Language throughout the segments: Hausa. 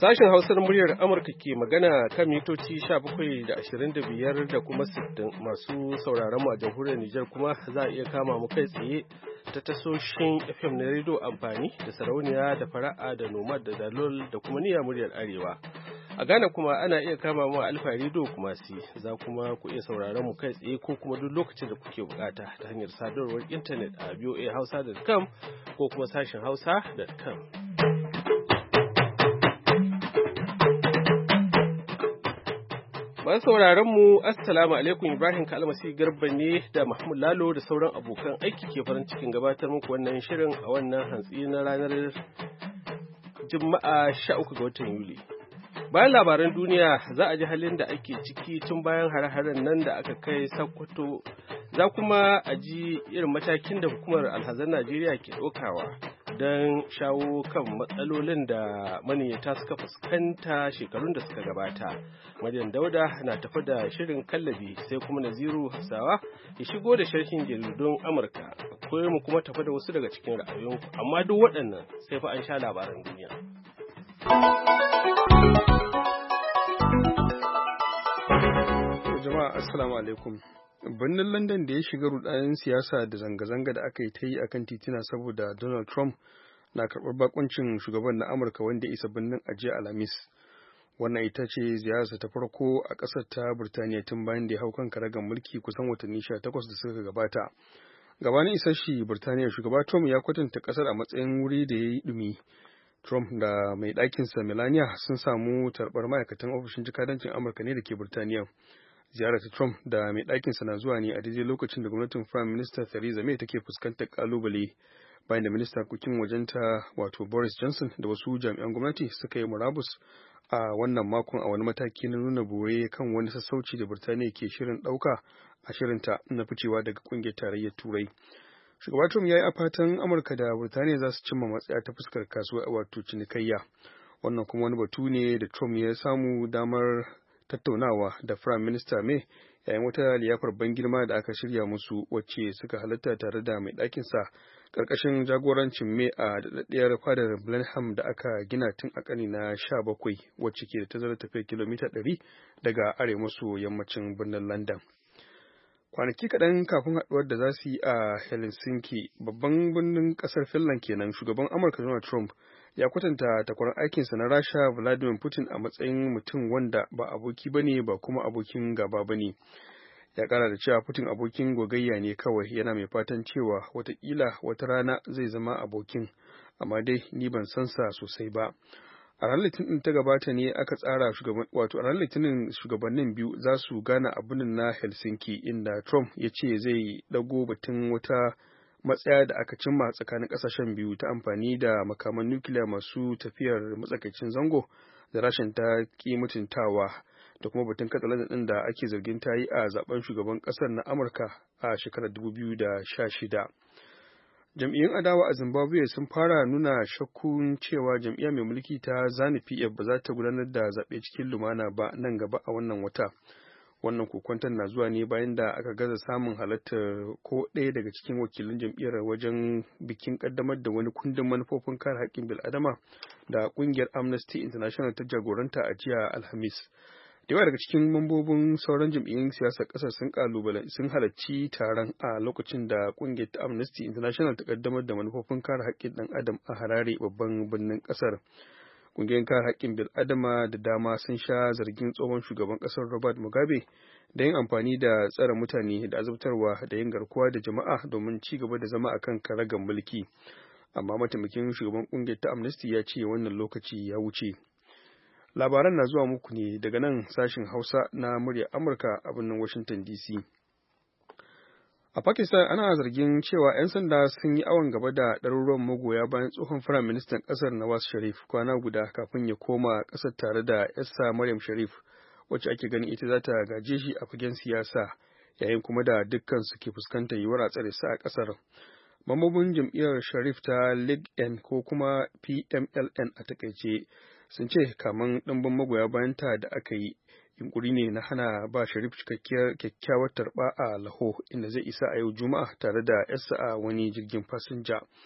Sashen Hausar muryar Amurka ke magana kan mitoci 17 da 25 da kuma 60 masu sauraron mu a jamhuriyar Nijar kuma za a iya kama mu kai tsaye ta tasoshin FM na rediyo amfani da sarauniya da fara'a da nomad da dalol da kuma niyya muryar Arewa. A Ghana kuma ana iya kama mu a Alfa rediyo kuma za kuma ku iya sauraron mu kai tsaye ko kuma duk lokacin da kuke bukata ta hanyar sadarwar intanet a voahausa.com ko kuma sashen hausa.com. Masu sauraron mu assalamu alaikum, Ibrahim Kalmasi Garba ne da Mahmud Lalo da sauran abokan aiki ke farin cikin gabatar muku wannan shirin a wannan hantsi na ranar Juma'a 13 ga watan Yuli. Bayan labaran duniya za a ji halin da ake ciki tun bayan hare-haren nan da aka kai Sokoto, za kuma a ji irin matakin da hukumar alhazan Najeriya ke ɗaukawa don shawo kan matsalolin da maniyyata suka fuskanta shekarun da suka gabata. Maryam Dauda na tafi da shirin kallabi, sai kuma Naziru Hausawa ya shigo da sharhin jaridun Amurka. Akwai mu kuma tafi da wasu daga cikin ra'ayoyinku, amma duk waɗannan sai fa an sha labaran duniya. Jama'a assalamu alaikum. Birnin London da ya shiga rudanin siyasa da zanga-zanga da aka yi ta yi akan titina saboda Donald Trump na karɓar bakuncin shugaban na Amurka wanda ya isa birnin a jiya Alhamis. Wannan ita ce ziyararsa ta farko a ƙasar ta Birtaniya tun bayan da ya hau kan karagar mulki kusan watanni 18 da suka gabata. Gabanin isar shi Birtaniya, shugaba Trump ya kwatanta ƙasar a matsayin wuri da ya yi ɗumi. Trump da mai ɗakinsa Melania sun samu tarbar ma'aikatan ofishin jikadancin Amurka ne da ke Birtaniya. Ziyarar ta Trump da mai ɗakinsa na zuwa ne a daidai lokacin da gwamnatin Prime Minister Theresa May take fuskantar kalubale bayan da minista harkokin wajenta wato Boris Johnson da wasu jami'an gwamnati suka yi murabus a wannan makon a wani mataki na nuna bore kan wani sassauci da Birtaniya ke shirin ɗauka a shirinta na ficewa daga ƙungiyar tarayyar Turai. Shugaba Trump ya yi a fatan Amurka da Birtaniya za su cimma matsaya ta fuskar kasuwa wato cinikayya. Wannan kuma wani batu ne da Trump ya samu damar tattaunawa da Prime Minister May yayin wata liyafar ban girma da aka shirya musu wacce suka halatta tare da mai ɗakinsa ƙarƙashin jagorancin May a daɗaɗɗiyar fadar Blenheim da aka gina tun a ƙarni na 17 wacce ke da tazarar tafiyar kilomita 100 daga arewa maso yammacin birnin London. Kwanaki kaɗan kafin haɗuwar da za su yi a Helsinki, babban birnin ƙasar Finland kenan, shugaban Amurka Donald Trump ya kwatanta takwarar aikinsa na Rasha Vladimir Putin a matsayin mutum wanda ba aboki bane ba kuma abokin gaba bane. Ya ƙara da cewa Putin abokin gogayya ne kawai, yana mai fatan cewa watakila wata rana zai zama abokin, amma dai ni ban san sa sosai ba. A ranar Litinin ta gabata ne aka tsara a ranar Litinin shugabannin biyu za su gana a birnin na Helsinki, inda Trump ya ce zai dago batun wata matsaya da aka cimma tsakanin kasashen biyu ta amfani da makaman nukiliya masu tafiyar matsakaicin zango da rashin ta ki mutuntawa da kuma batun katsalandan din da ake zargin ta yi a zaben shugaban kasar na Amurka a shekarar 2016. Jam'iyyun adawa a Zimbabwe sun fara nuna shakkun cewa jam'iyya mai mulki ta ZANU-PF ba za ta gudanar da zaɓe cikin lumana ba nan gaba a wannan wata. Wannan kokwanton na zuwa ne bayan da aka gaza samun halartar ko ɗaya daga cikin wakilin jam'iyyar wajen bikin ƙaddamar da wani kundin manufofin kare haƙƙin bil'adama da ƙungiyar Amnesty International ta jagoranta a jiya Alhamis. Da yawa daga cikin mambobin sauran jam'iyyun siyasar ƙasar sun halarci taron a lokacin da ƙungiyar ta Amnesty International ta ƙaddamar da manufofin kare haƙƙin ɗan adam a Harare, babban birnin ƙasar. Ƙungiyar kare haƙƙin bil'adama da dama sun sha zargin tsohon shugaban ƙasar Robert Mugabe da yin amfani da tsare mutane da azabtarwa da yin garkuwa da jama'a domin ci gaba da zama akan karagar mulki. Amma mataimakin shugaban ƙungiyar ta Amnesty ya ce wannan lokaci ya wuce. Labaran na zuwa muku ne daga nan sashin Hausa na muryar Amurka a birnin Washington DC. A Pakistan ana zargin cewa 'yan sanda sun yi awon gaba da ɗaruruwan magoya bayan tsohon Firaministan ƙasar Nawaz Sharif kwana guda kafin ya koma ƙasar tare da yarsa Maryam Sharif, wacce ake ganin ita za ta gaje shi a fagen siyasa, yayin kuma da dukkan su ke fuskantar yiwuwar a tsare su a ƙasar. Mambobin jam'iyyar Sharif ta League N ko kuma PMLN a takaice sun ce kaman ɗimbin magoya bayan ta da aka yi yunkuri ne na hana ba Sharif kyakkyawar tarba a Lahore, inda zai isa a yau Juma'a tare da yarsa a wani jirgin fasinja.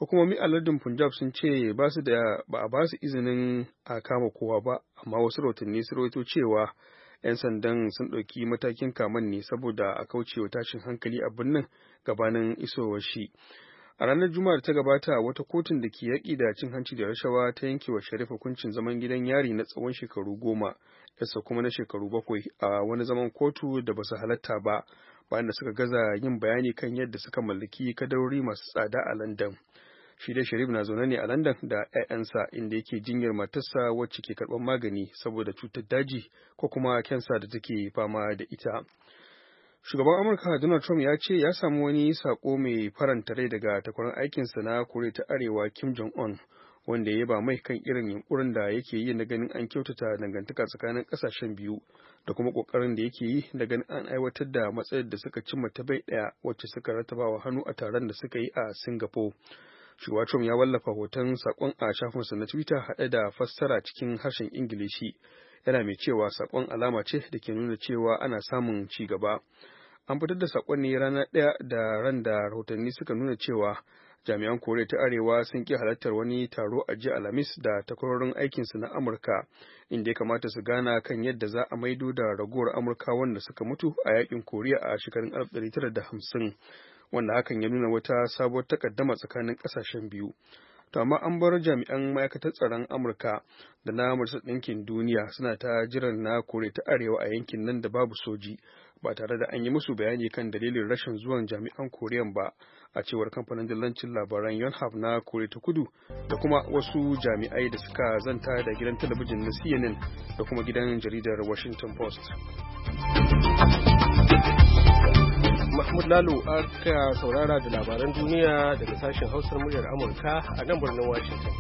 Hukumomi a lardin Punjab sun ce ba a ba su izinin a kama kowa ba, amma wasu rahotanni sun rawaito cewa 'yan sandan sun ɗauki matakin kaman ne saboda a kaucewa tashin hankali a birnin gabanin isowar shi. A ranar Juma'a da ta gabata, wata kotun da ke yaƙi da cin hanci da rashawa ta yanke wa Sharif hukuncin zaman gidan yari na tsawon shekaru 10, yasa kuma na shekaru 7 a wani zaman kotu da ba su halatta ba, bayan da suka gaza yin bayani kan yadda suka mallaki kadarori masu tsada a London. Shi dai Sharif na zaune ne a London da 'ya'yansa, inda yake jinyar matarsa wacce ke karɓar magani saboda cutar daji ko kuma kensa da take fama da ita. Shugaban Amurka Donald Trump ya ce ya samu wani sako mai faranta rai daga takwarar aikinsa na Koriya ta Arewa Kim Jong-un, wanda ya ba mai kan irin yunkurin da yake yi na ganin an kyautata dangantaka tsakanin kasashen biyu, da kuma kokarin da yake yi na ganin an aiwatar da matsayar da suka cimma ta bai daya wacce suka rattabawa hannu a taron da suka yi a Singapore. Shugaba Trump ya wallafa hoton sakon a shafinsa na Twitter haɗe da fassara cikin harshen Ingilishi. Yana mai cewa sakon alama ce da ke nuna cewa ana samun ci gaba. An fitar da sakon ne rana ɗaya da ran da rahotanni suka nuna cewa jami'an Koriya ta Arewa sun ƙi halartar wani taro a jiya Alhamis da takwarorin aikinsu na Amurka, inda ya kamata su gana kan yadda za a maido da ragowar Amurkawan da suka mutu a yakin Koriya a shekarun 1950, wanda hakan ya nuna wata sabuwar takaddama tsakanin ƙasashen biyu. To amma an bar jami'an ma'aikatar tsaron Amurka da na Majalisar Ɗinkin Duniya suna ta jiran na Koriya ta Arewa a yankin nan da babu soji, ba tare da an yi musu bayani kan dalilin rashin zuwan jami'an Koriyan ba, a cewar kamfanin dillancin labaran Yonhap na Koriya ta Kudu da kuma wasu jami'ai da suka zanta da gidan talabijin na CNN da kuma gidan jaridar Washington Post. Mahmud Lalo aka saurara da labaran duniya daga sashen Hausar muryar Amurka a nan birnin Washington.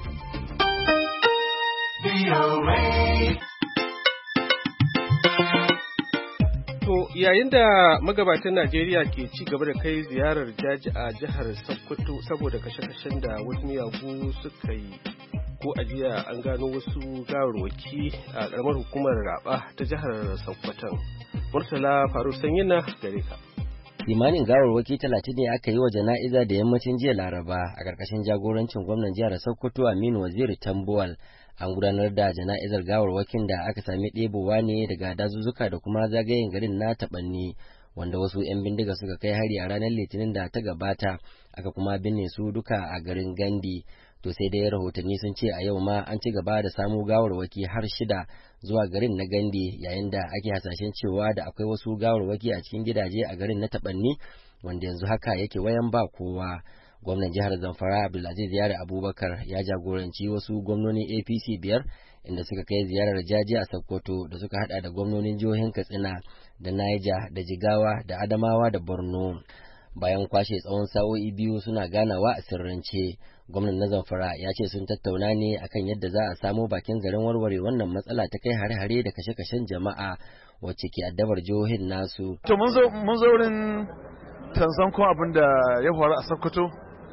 To yayin da magabatan Najeriya ke ci gaba da kai ziyarar jaji a jihar Sokoto saboda kashe-kashen da wasu miyagu suka yi, ko a jiya an gano wasu gawarwaki a ƙaramar hukumar Raba ta jihar Sokoton. Murtala Faru Sanyina gare ka. Kimanin gawarwaki 30 ne aka yi wa jana'iza da yammacin jiya Laraba a ƙarƙashin jagorancin gwamnan jihar Sokoto Aminu Waziri Tambuwal. An gudanar da jana'izar gawarwakin da aka sami ɗebowa ne daga dazuzzuka da kuma zagayen garin na Taɓanni, wanda wasu 'yan bindiga suka kai hari a ranar Litinin da ta gabata, aka kuma binne su duka a garin Gandi. To sai dai rahotanni sun ce a yau ma an ci gaba da samu gawarwaki har 6 zuwa garin na Gandi, yayin da ake hasashen cewa da akwai wasu gawarwaki a cikin gidaje a garin na Taɓanni, wanda yanzu haka yake wayan ba kowa. Gwamnan jihar Zamfara Abdulaziz Yari Abubakar ya jagoranci wasu gwamnonin APC 5 inda suka kai ziyarar jaji a Sokoto, da suka hada da gwamnonin jihohin Katsina da Niger da Jigawa da Adamawa da Borno. Bayan kwashe tsawon sa'o'i 2 suna ganawa a sirrance, gwamnan na Zamfara ya ce sun tattauna ne akan yadda za a samo bakin garin warware wannan matsala ta kai hare-hare da kashe-kashen jama'a wacce ke addabar jihohin nasu. To mun zo wurin tanzan kuma abin da ya faru a Sokoto,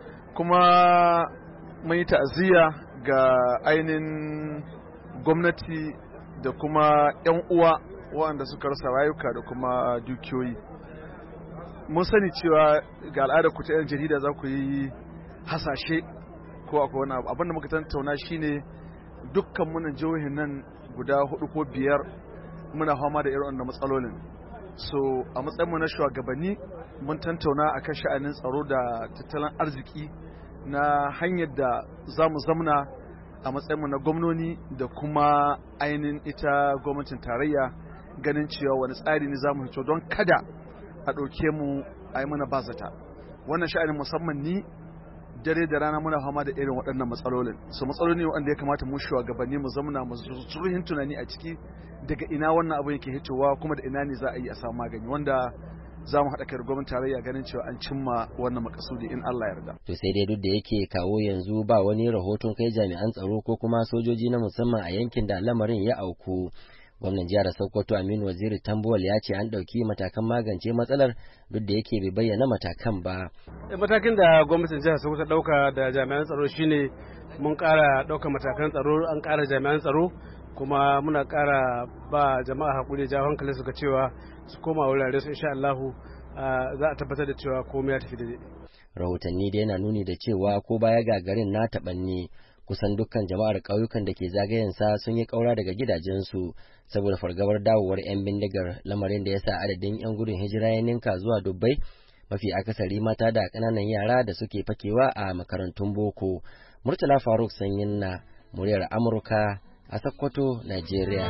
kuma mun yi ta'aziyya ga ainihin gwamnati da kuma 'yan uwa waɗanda suka rasa rayuka da kuma dukiyoyi. Mun sani cewa ga al'adar ku ta 'yan jarida za ku yi hasashe ko akwai wani abu. Abin da muka tattauna shine dukkan munan jihohin nan guda 4 ko 5 muna fama da irin wannan matsalolin. So a matsayinmu na shugabanni mun tattauna akan sha'anin tsaro da tattalin arziki na hanyar da za mu zamna a matsayinmu na gwamnoni da kuma ainihin ita gwamnatin tarayya, ganin cewa wani tsari ne za mu hito don kada a ɗauke mu a yi mana bazata. Wannan sha'anin musamman ni dare da rana muna fama da irin waɗannan matsalolin. So matsaloli ne wanda ya kamata mu shugabanni mu zamna mu zurfin tunani a ciki, daga ina wannan abu yake hitowa kuma da ina ne za a yi a samu magani, wanda za mu haɗa kai da gwamnatin tarayya ganin cewa an cimma wannan makasudi in Allah ya yarda. To sai dai duk da yake kawo yanzu ba wani rahoton kai jami'an tsaro ko kuma sojoji na musamman a yankin da lamarin ya auku. Gwamnan jihar Sokoto Aminu Waziri Tambuwal ya ce an ɗauki matakan magance matsalar, duk da yake bai bayyana matakan ba. Matakin da gwamnatin jihar Sokoto ɗauka da jami'an tsaro shine mun ƙara ɗaukar matakan tsaro, an ƙara jami'an tsaro, kuma muna ƙara ba jama'a hakuri, jawo hankali suka cewa su koma wurare su insha Allah za a tabbatar da cewa komai ya tafi daidai. Rahotanni dai yana nuni da cewa ko baya ga garin na taɓanni kusan dukkan jama'ar ƙauyukan da ke zagayensa sun yi ƙaura daga gidajensu saboda fargabar dawowar 'yan bindigar, lamarin da ya sa adadin 'yan gudun hijira ya ninka zuwa dubbai, mafi akasari mata da ƙananan yara da suke fakewa a makarantun boko. Murtala Faruk Sanyin na muryar Amurka a Sokoto, Najeriya.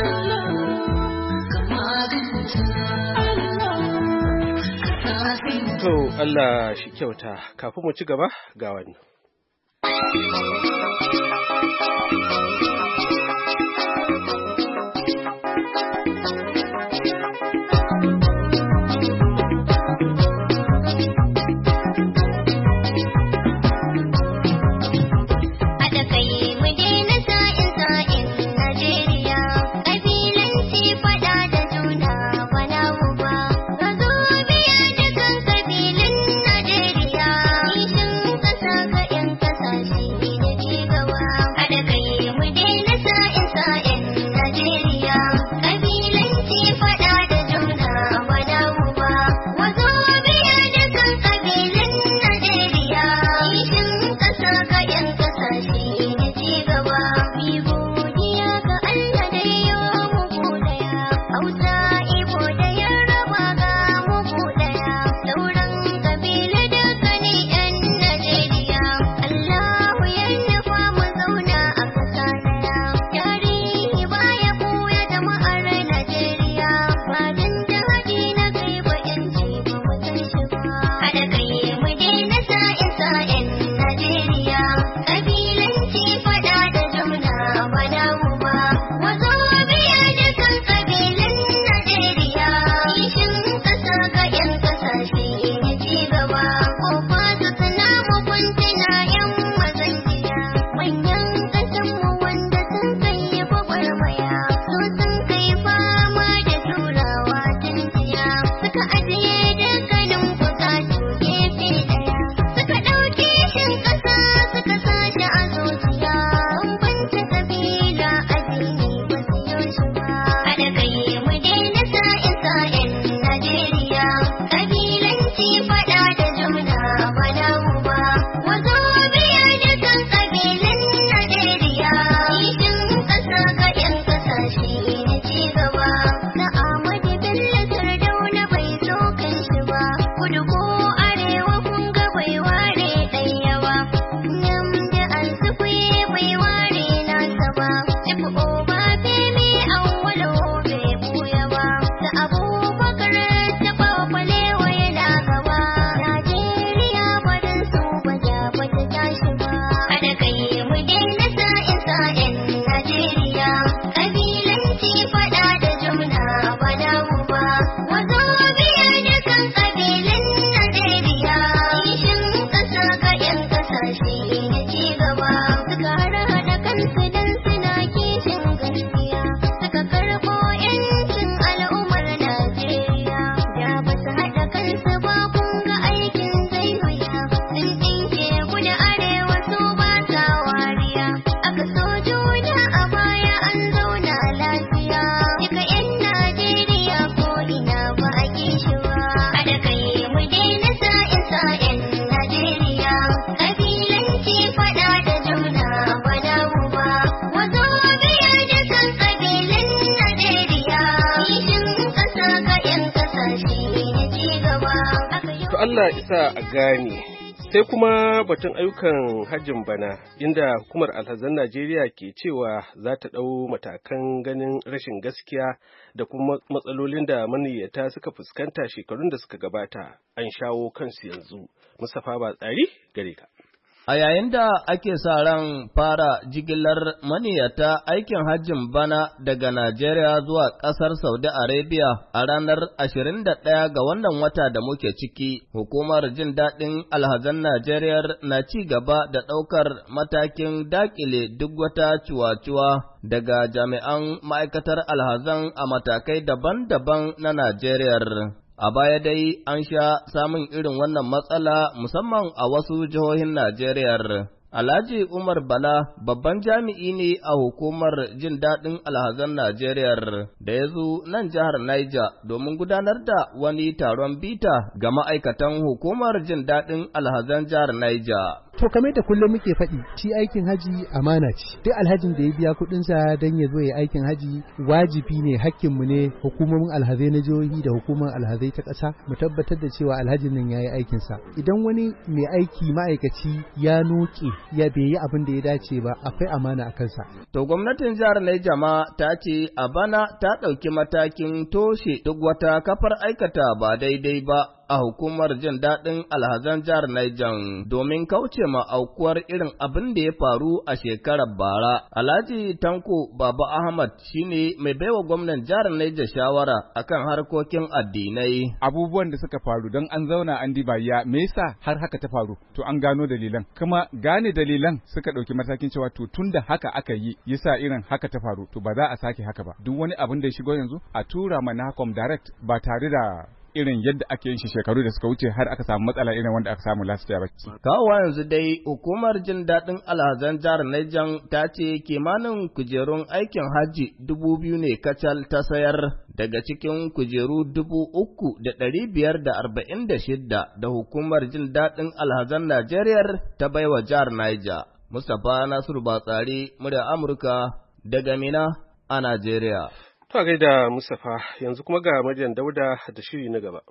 To Allah shi kyauta, kafin mu ci gaba ga wani. Allah isa a gane. Sai kuma batun ayyukan hajjin bana, inda hukumar alhazan Najeriya ke cewa za ta ɗau matakan ganin rashin gaskiya da kuma matsalolin da maniyyata suka fuskanta shekarun da suka gabata an shawo kansu yanzu. Mustapha Batsari gare ka. A yayin da ake sa ran fara jigilar maniyyata aikin hajjin bana daga Najeriya zuwa ƙasar Saudi Arabia a ranar 21 ga wannan wata da muke ciki, hukumar jin daɗin alhazan Najeriya na ci gaba da ɗaukar matakin daƙile duk wata cuwa-cuwa daga jami'an ma'aikatar alhazan a matakai daban-daban na Najeriya. A baya dai an sha samun irin wannan matsala musamman a wasu jihohin Najeriya. Alhaji Umar Bala babban jami'i ne a hukumar jin daɗin alhazan Najeriya da ya zo nan jihar Niger domin gudanar da wani taron bita ga ma'aikatan hukumar jin daɗin alhazan jihar Niger. To kamar da kullum muke faɗi, shi aikin haji amana ce. Duk alhajin da ya biya kuɗinsa don ya zo ya aikin haji wajibi ne, hakkinmu ne, hukumomin alhazai na jihohi da hukumar alhazai ta ƙasa mu tabbatar da cewa alhajin nan ya yi aikinsa. Idan wani mai aiki ma'aikaci ya noke ya bai yi abin da ya dace ba, akwai amana a kansa. To gwamnatin jihar Niger ma ta ce a bana ta ɗauki matakin toshe duk wata kafar aikata ba daidai ba a hukumar jin daɗin alhazan jihar Niger domin kauce ma aukuwar irin abin da ya faru a shekarar bara. Alhaji Tanko Baba Ahmad shine mai baiwa gwamnan jihar Niger shawara akan harkokin addinai. Abubuwan da suka faru don an zauna an diba ya me yasa har haka ta faru, to an gano dalilan, kuma gane dalilan suka ɗauki matakin cewa to tunda haka aka yi yasa irin haka ta faru, to ba za a sake haka ba. Duk wani abin da ya shigo yanzu a tura mana Nahcom direct ba tare da irin yadda ake yin shi shekaru da suka wuce har aka samu matsala irin wanda aka samu last year bacci. Kawowa yanzu dai hukumar jin daɗin alhazan jihar Niger ta ce kimanin kujerun aikin hajji 2,000 ne kacal ta sayar daga cikin kujeru 3,546 da hukumar jin daɗin alhazan Najeriya ta baiwa jihar Niger. Mustapha Nasiru Batsari, murya Amurka daga Mina a Najeriya. To a gaida Mustapha, yanzu kuma ga Maryam Dauda da shiri na gaba.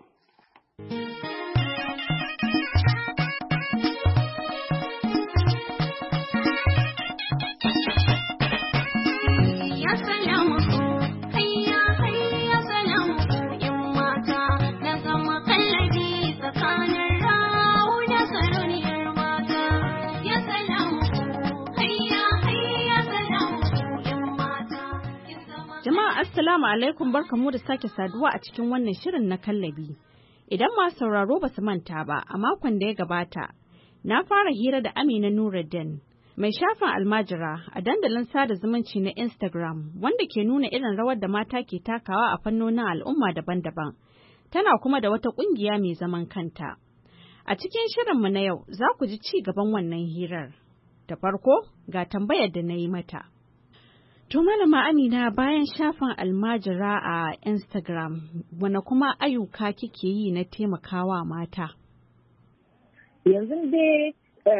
Assalamu alaikum, barkamu da sake saduwa a cikin wannan shirin na kallabi. Idan masu sauraro ba su manta ba, a makon da ya gabata, na fara hira da Amina Nuruddin, mai shafin almajira a dandalin sada zumunci na Instagram, wanda ke nuna irin rawar da mata ke takawa a fannonin al'umma daban-daban. Tana kuma da wata ƙungiya mai zaman kanta. A cikin shirinmu na yau, za ku ji ci gaban wannan hirar. Da farko, ga tambayar da na yi mata. To Malama Amina, bayan shafin almajira a Instagram, wane kuma ayyuka kike yi na taimakawa mata? Yanzu dai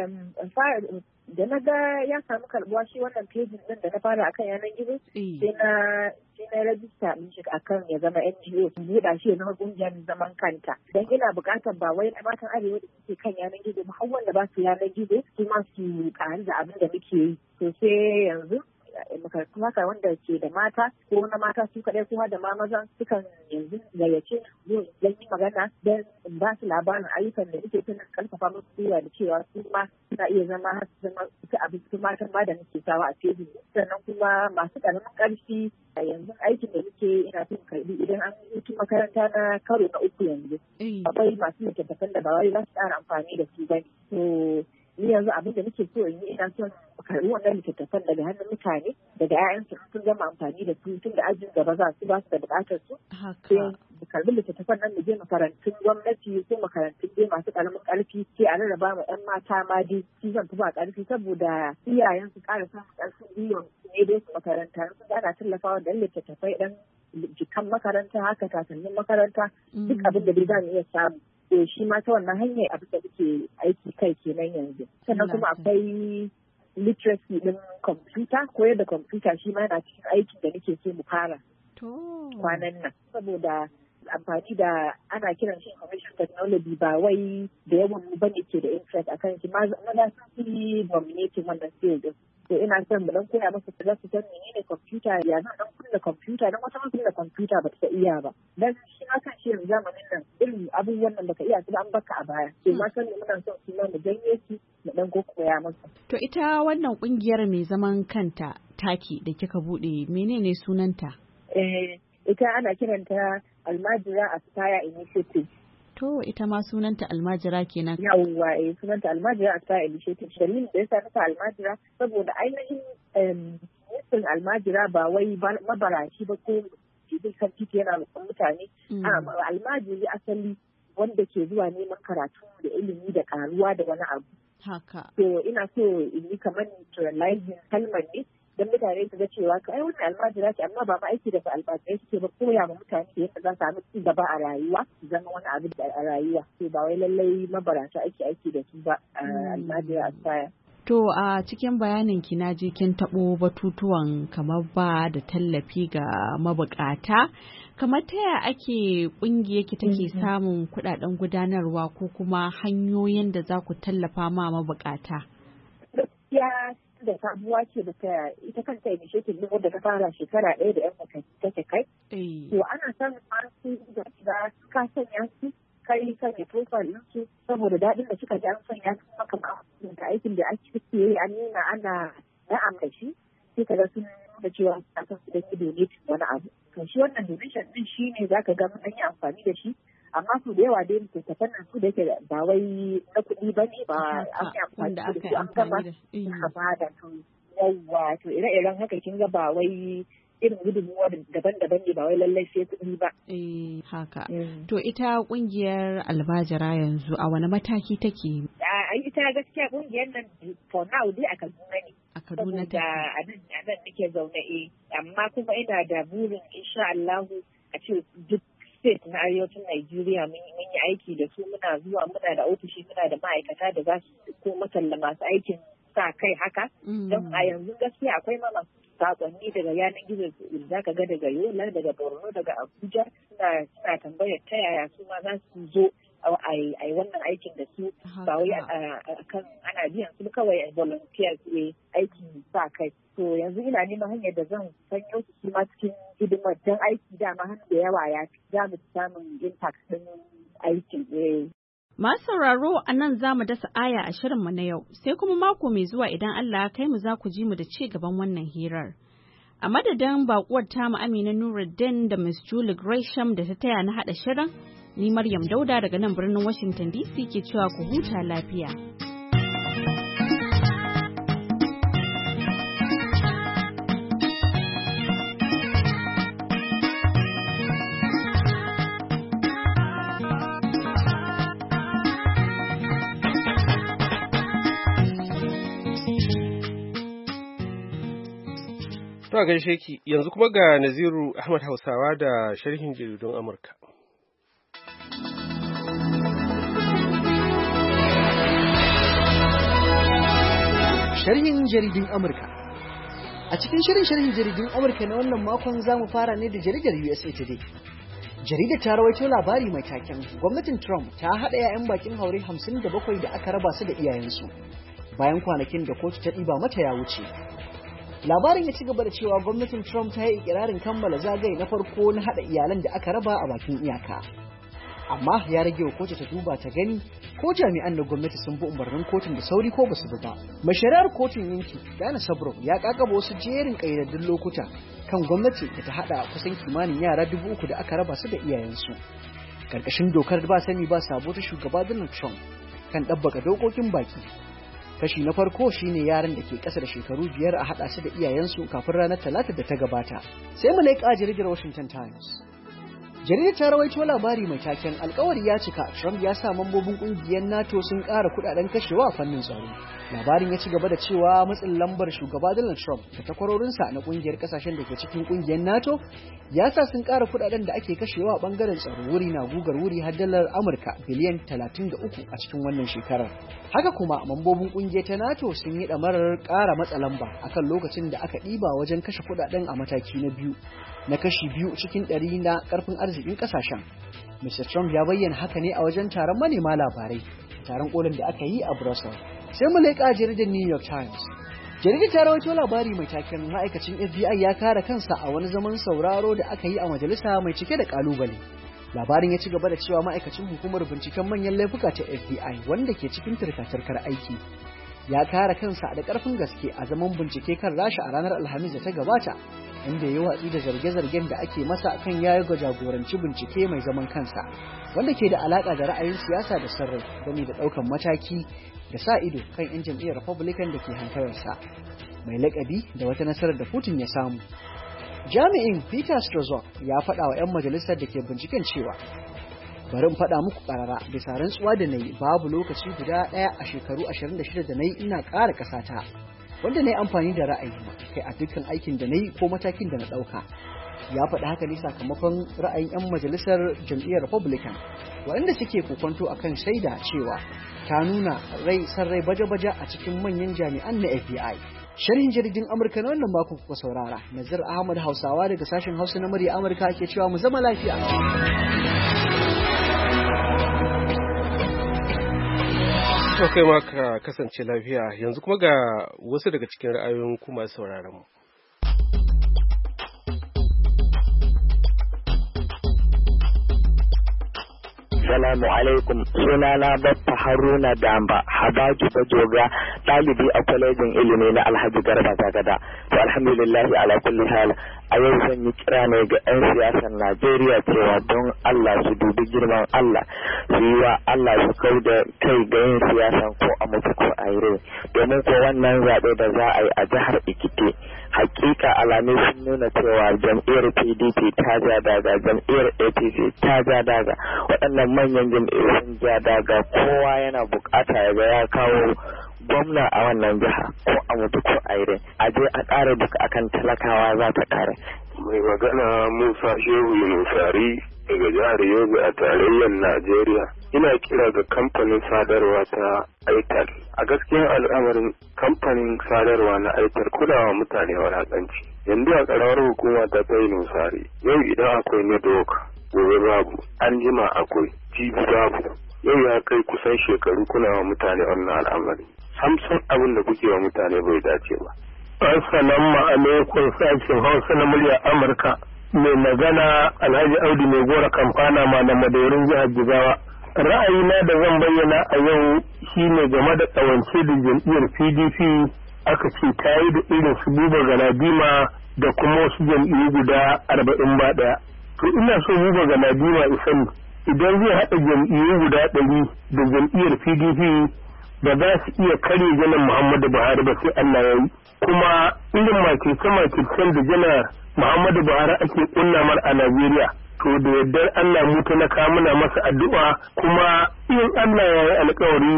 da na ga ya samu karbuwa shi wannan pejin din da na fara akan yanar gizo, sai na rajista din shi akan ya zama NGO, buɗa shi ya zama ƙungiyar zaman kanta. Dan ina buƙatar ba wai matan arewa da suke kan yanar gizo ba, har wanda ba su yanar gizo su ma su ƙari da abin da muke yi. To sai yanzu makarantu haka wanda ke da mata ko na mata su kaɗai kuma da ma mazan sukan yanzu gayyace zo don yi magana don in ba su labarin ayyukan da muke suna karfafa musu gwiwa da cewa su ma suna iya zama har su zama su abin su matan ma da muke sawa a tebur. Sannan kuma masu ƙaramin ƙarfi yanzu aikin da muke ina son karbi idan an hutu makaranta na karo na 3 yanzu. Akwai masu littattafan da ba wai za su ƙara amfani da su bane. To ni yanzu abin da nake so in yi ina son karbi wannan littattafan daga hannun mutane daga 'ya'yansu sun gama amfani da su tun da ajin gaba za su ba su da bukatar su. Sai mu karbi littattafan nan mu je makarantun gwamnati ko makarantun dai masu karamin karfi sai a rarraba ma 'yan mata ma dai su zan fi ba karfi saboda iyayen su ƙara samun karfin gwiwa ne dai su makaranta sun ana tallafawa da littattafai dan jikan makaranta haka takalmin makaranta duk abin da dai za mu iya samu. To shi ma ta wannan hanyar abin da muke aiki kai kenan yanzu. Sannan kuma akwai literacy din kwamfuta, koyar da kwamfuta shi ma yana cikin aikin da nake so mu fara kwanan nan. Saboda amfani da ana kiran shi information technology ba wai da yawan mu bane ke da interest a kan shi, maza sun fi dominating wannan field. To ina son mu dan koya masa su za su san menene kwamfuta, ya zan dan kunna kwamfuta, dan wata kunna kwamfuta ba ta iya ba. Dan shi ma kan shi yanzu zamanin nan irin abubuwan nan baka iya su an baka a baya. To ma san muna son su ma mu janye su mu dan koya masa. To ita wannan kungiyar mai zaman kanta taki da kika bude menene sunanta? Ita ana kiranta Almajira Aspire Initiative. To ita ma sunanta Almajira kenan. Yawwa sunanta Almajira Aspire Initiative. Dalilin da yasa nasa Almajira saboda ainihin nufin Almajira ba wai mabarashi ba ko zai kan titi yana roƙon mutane. Almajiri asali wanda ke zuwa neman karatu da ilimi da karuwa da wani abu. Haka. To ina so in yi kamar neutralizing kalmar ne don mutane su ga cewa ai wannan almajira ce amma ba ma aiki da almajirai suke ba koya ma mutane yadda za su samu ci gaba a rayuwa su zama wani abu a rayuwa. To ba wai lallai mabarata aiki da su ba almajira Aspire. To a cikin bayanin ki na je kin taɓo batutuwan kamar ba da tallafi ga mabukata. Kamar ta yaya ake ƙungiyar ki take samun kuɗaɗen gudanarwa ko kuma hanyoyin da za ku tallafa ma mabukata? Gaskiya da sabuwa ce da ita kanta initiative ne wadda ta fara shekara 1 da 'yan watanni kai. To ana samun masu da suka sanya su kai sanya profile ɗinsu saboda daɗin da suka ji an sanya su maka da aikin da ake yi an nuna ana na'am da shi sai ka ga sun nuna cewa a kan su don yi donate wani abu. To shi wannan donation ɗin shi ne za ka ga an yi amfani da shi amma su da yawa dai littattafan nan su da yake ba wai na kuɗi ba ne ba an yi amfani da su an gama suka bada to yawa to ire-iren haka kin ga ba wai irin gudunmuwa daban-daban ne ba wai lallai sai kuɗi ba. Haka. To ita ƙungiyar Albajira yanzu a wani mataki take? Ita gaskiya ƙungiyar nan for now dai a Kaduna ne. A Kaduna take. A nan nake zaune amma kuma ina da burin insha Allahu a ce duk state na arewacin Najeriya mun yi aiki da su muna zuwa muna da ofishi muna da ma'aikata da za su ko matalla masu aikin sa kai haka. Don a yanzu gaskiya akwai masu sakonni daga yanar gizo za ka ga daga Yola daga Borno daga Abuja suna tambayar ta yaya su ma za su zo a yi wannan aikin da su ba wai kan ana biyan su kawai volunteers ne aikin sa kai. To yanzu ina neman hanyar da zan sanyo su ma cikin hidimar don aiki dama hannu da yawa ya za mu samun impact din aikin. Masu sauraro a nan za mu dasa aya a shirinmu na yau, sai kuma mako mai zuwa idan Allah ya kai mu za ku ji mu da ci gaban wannan hirar. A madadin baƙuwar tamu Amina Nuruddin da Miss Julie Gresham da ta taya na haɗa shirin, ni Maryam Dauda daga nan birnin Washington DC ke cewa ku huta lafiya. To a gaishe ki yanzu kuma ga Naziru Ahmad Hausawa da sharhin jaridun Amurka. Sharhin jaridun Amurka. A cikin sharhin jaridun Amurka na wannan makon za mu fara ne da jaridar USA Today. Jaridar ta rawaito labari mai taken gwamnatin Trump ta haɗa 'ya'yan bakin haure 57 da aka raba su da iyayensu bayan kwanakin da kotu ta ɗiba mata ya wuce. Labarin ya ci gaba da cewa gwamnatin Trump ta yi ikirarin kammala zagaye na farko na haɗa iyalan da aka raba a bakin iyaka. Amma ya rage wa kotu ta duba ta gani ko jami'an da gwamnati sun bi umarnin kotun da sauri ko basu bi ba. Mai shari'ar kotun yanki Dana Sabrok ya kakaba wasu jerin ƙayyadaddun lokuta kan gwamnati da ta haɗa kusan kimanin yara 3,000 da aka raba su da iyayensu. Karkashin dokar ba sani ba sabo ta shugaba Donald Trump kan ɗabbaka dokokin baki. Kashi na farko shine yaran da ke ƙasa da shekaru 5 a haɗa su da iyayensu kafin ranar Talata da ta gabata. Sai mu leƙa jaridar Washington Times. Jaridar ta rawaito labari mai taken alkawari ya cika, Trump ya sa mambobin ƙungiyar NATO sun ƙara kuɗaɗen kashewa a fannin tsaro. Labarin ya ci gaba da cewa matsin lambar shugaba Donald Trump da takwarorinsa na ƙungiyar ƙasashen da ke cikin ƙungiyar NATO ya sa sun ƙara kuɗaɗen da ake kashewa a ɓangaren tsaro wuri na gugar wuri har dalar Amurka biliyan 33 a cikin wannan shekarar. Haka kuma mambobin ƙungiyar ta NATO sun yi ɗamarar ƙara matsa lamba akan lokacin da aka ɗiba wajen kashe kuɗaɗen a mataki na biyu na kashi 2 cikin 100 na ƙarfin arzikin ƙasashen. Mr. Trump ya bayyana haka ne a wajen taron manema labarai, taron kolin da aka yi a Brussels. Sai mu leƙa jaridar New York Times. Jaridar ta rawaito labari mai taken ma'aikacin FBI ya kare kansa a wani zaman sauraro da aka yi a majalisa mai cike da ƙalubale. Labarin ya ci gaba da cewa ma'aikacin hukumar binciken manyan laifuka ta FBI wanda ke cikin turka-turkar aiki ya kare kansa da ƙarfin gaske a zaman bincike kan Rasha a ranar Alhamis da ta gabata, inda ya watsi da zarge-zargen da ake masa kan ya jagoranci bincike mai zaman kansa wanda ke da alaƙa da ra'ayin siyasa da sarrai game da ɗaukan mataki da sa ido kan 'yan jam'iyyar Republican da ke hantararsa mai laƙabi da wata nasarar da Putin ya samu. Jami'in Peter Strzok ya faɗa wa 'yan majalisar da ke binciken cewa Bari in faɗa muku ƙarara bisa rantsuwa da na yi babu lokaci guda ɗaya a shekaru 26 da na yi ina ƙara ƙasata wanda na yi amfani da ra'ayina kai a dukkan aikin da na yi ko matakin da na ɗauka. Ya faɗi haka ne sakamakon ra'ayin 'yan majalisar jam'iyyar Republican waɗanda suke kokonto akan shaida cewa ta nuna san rai baje-baje a cikin manyan jami'an na FBI. Sharhin jaridin Amurka na wannan mako kuka saurara. Nazir Ahmad Hausawa daga sashen Hausa na murya Amurka ke cewa mu zama lafiya. To kai ma ka kasance lafiya. Yanzu kuma ga wasu daga cikin ra'ayoyin ku masu sauraron mu. Assalamu alaikum, sunana Baffa Haruna Damba Habaju Bajoga, ɗalibi a kwalejin ilimi na Alhaji Garba Zagada. To alhamdulillah ala kulli hal, a yau zan yi kira ne ga 'yan siyasar Najeriya cewa don Allah su dubi girman Allah, su yi wa Allah su kau da kai ga yin siyasan ko a mutu ko a yi domin ko wannan zaɓe da za a yi a jihar Ekiti. Hakika alamu sun nuna cewa jam'iyyar PDP ta ja daga, jam'iyyar APC ta ja daga, waɗannan manyan jam'iyyar sun ja daga, kowa yana bukata ya ga ya kawo gwamna a wannan jiha ko a mutu ko a yi a je a ƙara duka akan talakawa za ta ƙare. Mai magana Musa Shehu Yunusari daga jihar Yobe a tarayyar Najeriya. Ina kira ga kamfanin sadarwa ta Aitel. A gaskiyar al'amarin kamfanin sadarwa na Aitel kulawa mutane wadatanci. Yanzu a ƙaramar hukuma ta kai Nusari. Yau idan akwai network, gobe babu, an jima akwai, jibi babu. Yau ya kai kusan shekaru kulawa mutane wannan al'amari. Samson abin da kuke wa mutane bai dace ba. Assalamu alaikum sashen Hausa na murya Amurka. Mai magana Alhaji Audu mai gora kamfana malam Madaurin jihar Jigawa. Ra'ayina da zan bayyana a yau shine game da tsawance da jam'iyyar PDP aka ce ta yi da irin su Buba Galadima da kuma wasu jam'iyyu guda 40 ba ɗaya. To ina so Buba Galadima isani idan zai haɗa jam'iyyu guda 100 da jam'iyyar PDP ba za su iya kare janar Muhammadu Buhari ba sai Allah ya yi. Kuma irin makirce-makircen da janar Muhammadu Buhari ake kunna mar a Najeriya. To da yardar Allah mu talaka muna masa addu'a kuma in Allah ya yi alƙawari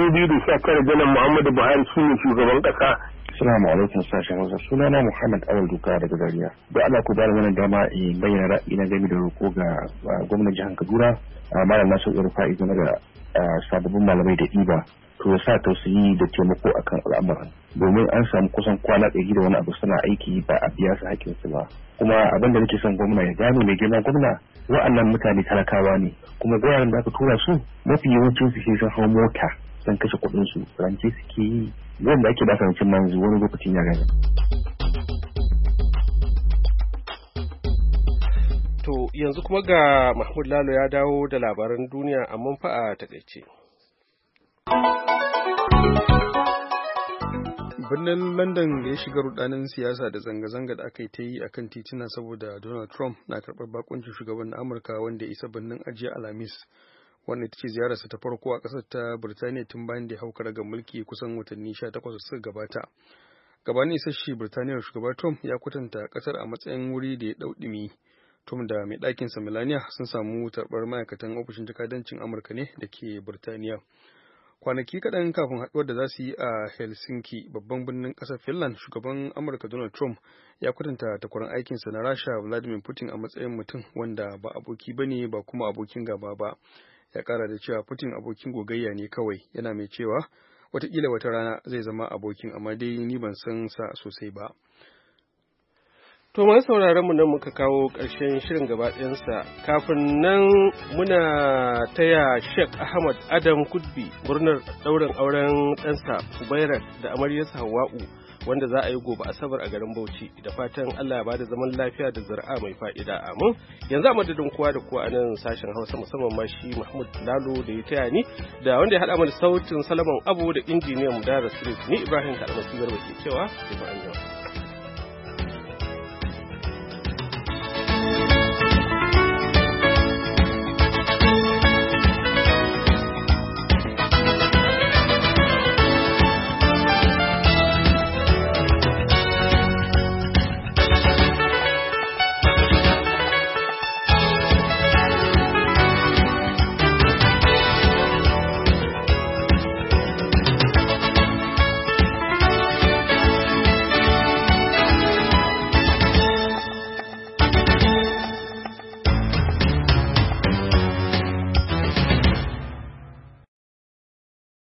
2019 janar Muhammadu Buhari shine shugaban ƙasa. Assalamu alaikum sashen Hausa. Sunana Muhammad Awal Duka daga Zaria. Da Allah ku bada mana dama in bayyana ra'ayi na game da roƙo ga gwamnatin jihar Kaduna, Malam Nasiru Rufai game da sababbin malamai da ɗiba. To ya sa tausayi da taimako akan al'amuran. Domin an samu kusan kwana 100 da wani abu suna aiki ba a biya su haƙƙinsu ba. Kuma abin da nake son gwamna ya gano mai girma gwamna wa'annan mutane talakawa ne. Kuma guraren da aka tura su mafi yawancin su sai sun hau mota sun kashe kuɗin su rance suke yi wanda ake ba sa rancen manzu wani lokacin ya gani. To yanzu kuma ga Mahmud Lalo ya dawo da labaran duniya amma fa a takaice. Birnin London da ya shiga rudanin siyasa da zanga-zanga da aka yi ta yi a kan titina saboda Donald Trump na karɓar bakuncin shugaban Amurka wanda ya isa birnin ajiya Alhamis. Wannan ita ce ziyararsa ta farko a ƙasar ta Birtaniya tun bayan da ya hau karagar mulki kusan watanni 18 suka gabata. Gabanin isasshe Birtaniyar shugaba Trump ya kwatanta ƙasar a matsayin wuri da ya ɗau ɗumi. Trump da mai ɗakinsa Melania sun samu tarbar ma'aikatan ofishin jakadancin Amurka ne da ke Birtaniya. Kwanaki kaɗan kafin haɗuwar da za su yi a Helsinki, babban birnin ƙasar Finland, shugaban Amurka Donald Trump ya kwatanta takwaran aikinsa na Rasha Vladimir Putin a matsayin mutum wanda ba aboki ba ne ba kuma abokin gaba ba. Ya ƙara da cewa Putin abokin gogayya ne kawai, yana mai cewa watakila wata rana zai zama abokin amma dai ni ban san sa sosai ba. To masu sauraron mu nan muka kawo ƙarshen shirin gaba ɗayansa. Kafin nan muna taya Sheikh Ahmad Adam Kudbi murnar ɗaurin auren ɗansa Ubairat da amaryarsa Hawwa'u wanda za a yi gobe Asabar a garin Bauchi. Da fatan Allah ya bada zaman lafiya da zuri'a mai fa'ida. Amin. Yanzu a madadin kowa da kowa a nan sashen Hausa musamman ma shi Mahmud Lalo da ya taya ni da wanda ya haɗa mana sautin Salaman Abu da injiniyan mu Dara Street ni Ibrahim Kalmasi Garba ke cewa sai ba an